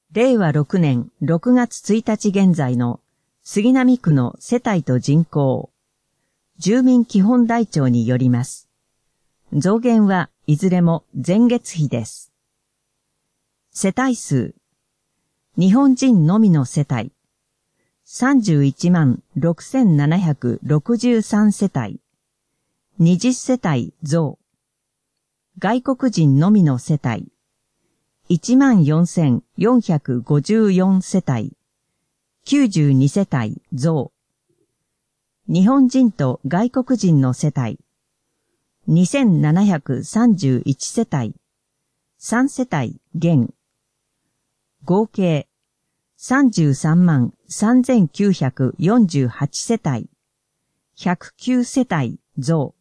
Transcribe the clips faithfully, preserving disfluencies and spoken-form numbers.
れいわろくねんろくがつついたち現在の杉並区の世帯と人口、住民基本台帳によります。増減はいずれも前月比です。世帯数、日本人のみの世帯、さんじゅういちまんろくせんななひゃくろくじゅうさん世帯、にじゅっ世帯増。外国人のみの世帯、いちまんよんせんよんひゃくごじゅうよん世帯、きゅうじゅうに世帯増。日本人と外国人の世帯、にせんななひゃくさんじゅういち世帯、さん世帯減。合計、さんじゅうさんまんさんぜんきゅうひゃくよんじゅうはち世帯、ひゃくきゅう世帯増。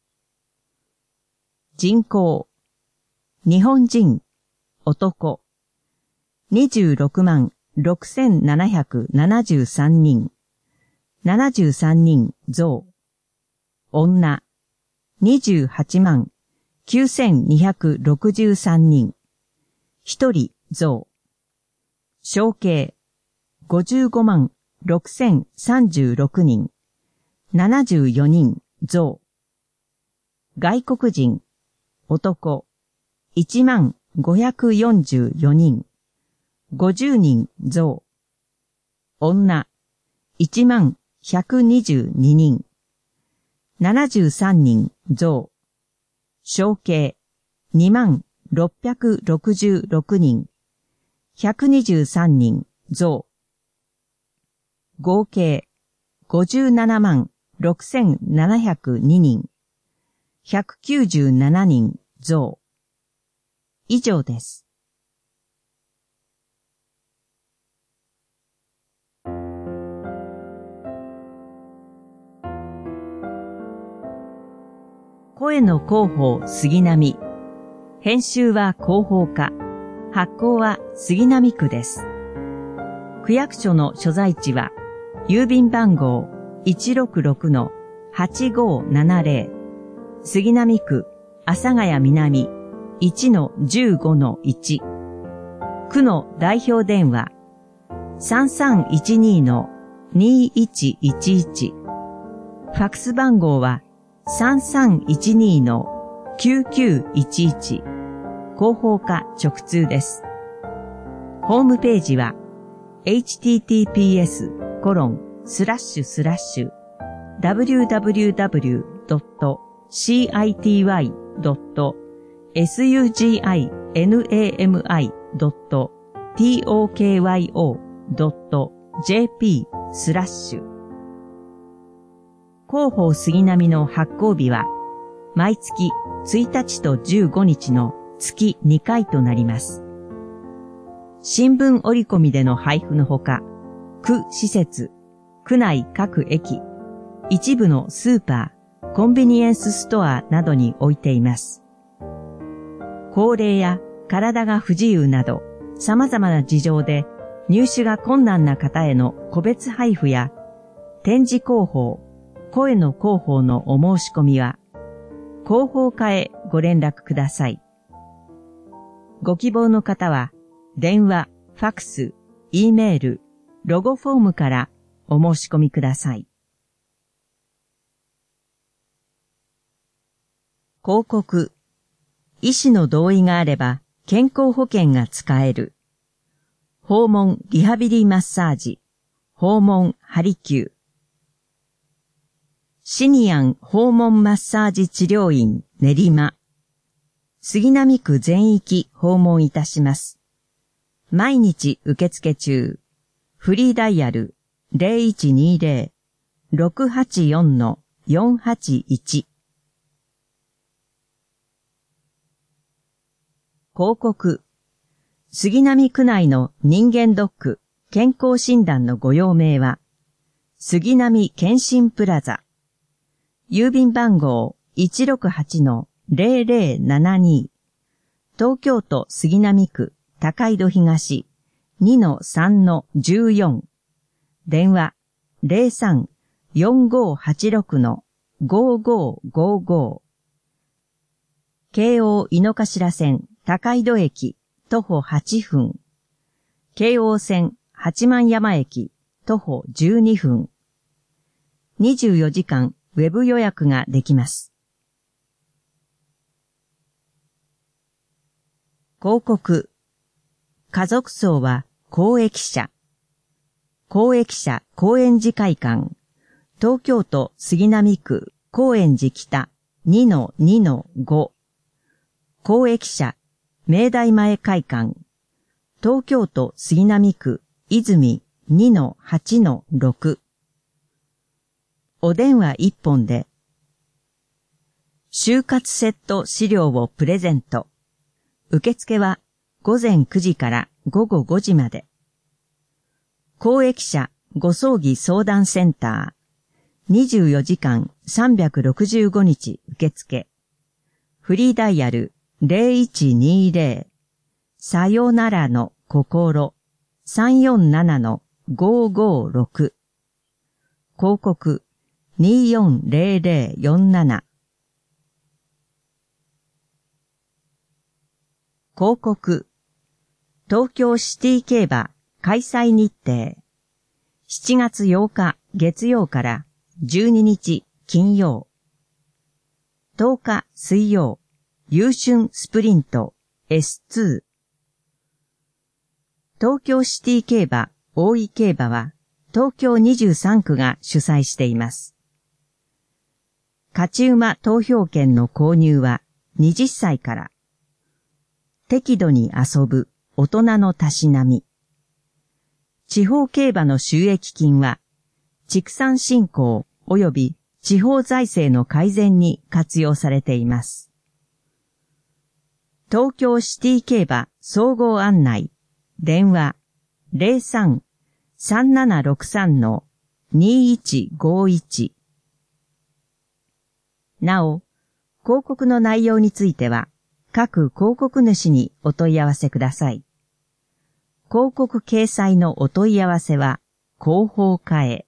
人口、日本人、男、にじゅうろくまんろくせんななひゃくななじゅうさん人、ななじゅうさん人増。女、にじゅうはちまんきゅうせんにひゃくろくじゅうさん人、ひとり増。小計、ごじゅうごまんろくせんさんじゅうろく人、ななじゅうよ人増。外国人、男、いちまんごひゃくよんじゅうよ人、ごじゅう人増。女、いちまんひゃくにじゅうに人、ななじゅうさん人増。小計、にまんろっぴゃくろくじゅうろく人、ひゃくにじゅうさん人増。合計、ごじゅうななまんろくせんななひゃくに人、ひゃくきゅうじゅうなな人増。以上です。声の広報杉並。編集は広報課。発行は杉並区です。区役所の所在地は、郵便番号 いちろくろくのはちごーななぜろ、杉並区阿佐ヶ谷南 いちのじゅうごのいち。区の代表電話 さんさんいちにのにいちいちいち。ファックス番号はさんさんいちにのきゅうきゅういちいち。広報課直通です。ホームページは エイチティーティーピーエスコロンスラッシュスラッシュダブリューダブリューダブリュードットシーアイティーワイドットエスユージーアイエヌエーエムアイドットトーキョドットジェーピースラッシュ。広報杉並の発行日は毎月ついたちとじゅうごにちの月にかいとなります。新聞折り込みでの配布のほか、区施設、区内各駅、一部のスーパー、コンビニエンスストアなどに置いています。高齢や体が不自由など様々な事情で入手が困難な方への個別配布や展示広報、声の広報のお申し込みは広報課へご連絡ください。ご希望の方は電話、ファクス、Eメール、ロゴフォームからお申し込みください。広告。医師の同意があれば健康保険が使える。訪問リハビリマッサージ。訪問ハリキュー。シニアン訪問マッサージ治療院練馬。杉並区全域訪問いたします。毎日受付中。フリーダイヤル ゼロいちにゼロ ろくはちよん よんはちいち。広告。杉並区内の人間ドック健康診断のご用命は、杉並健診プラザ。郵便番号 いちろくはちのゼロゼロななに。東京都杉並区高井戸東 にのさんのじゅうよん。電話 ゼロさん よんごはちろくのごーごーごーごー。京王井の頭線高井戸駅徒歩はちふん。 京王線八幡山駅徒歩じゅうにふん。にじゅうよじかんウェブ予約ができます。広告。家族葬は公益社。公益社高円寺会館。東京都杉並区高円寺北 にのにのご。公益社明大前会館。東京都杉並区泉 にのはちのろく。お電話一本で、就活セット資料をプレゼント。受付は午前くじから午後ごじまで。公益社ご葬儀相談センター。にじゅうよじかんさんびゃくろくじゅうごにち受付。フリーダイヤルゼロいちにゼロ。さよならの心。さんよんななのごーごーろく。広告によんゼロゼロよんなな。広告。東京シティ競馬開催日程。しちがつようか月曜からじゅうににち金曜。とおか水曜、優春スプリント エスツー。東京シティ競馬大井競馬は東京にじゅうさんくが主催しています。勝ち馬投票券の購入ははたちから。適度に遊ぶ大人のたしなみ。地方競馬の収益金は畜産振興及び地方財政の改善に活用されています。東京シティ競馬総合案内。電話 ゼロさん さんななろくさん にいちごいち。なお、広告の内容については、各広告主にお問い合わせください。広告掲載のお問い合わせは、広報課へ。